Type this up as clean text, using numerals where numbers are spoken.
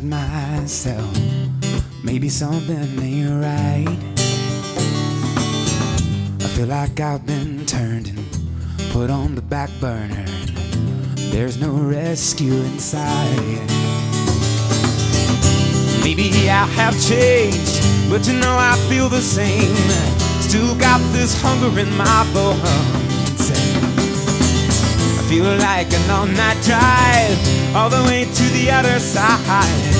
myself, maybe something ain't right. I feel like I've been turned and put on the back burner. There's no rescue inside. Maybe I have changed, but you know I feel the same. Still got this hunger in my bones. I feel like an all-night drive all the way to the other side.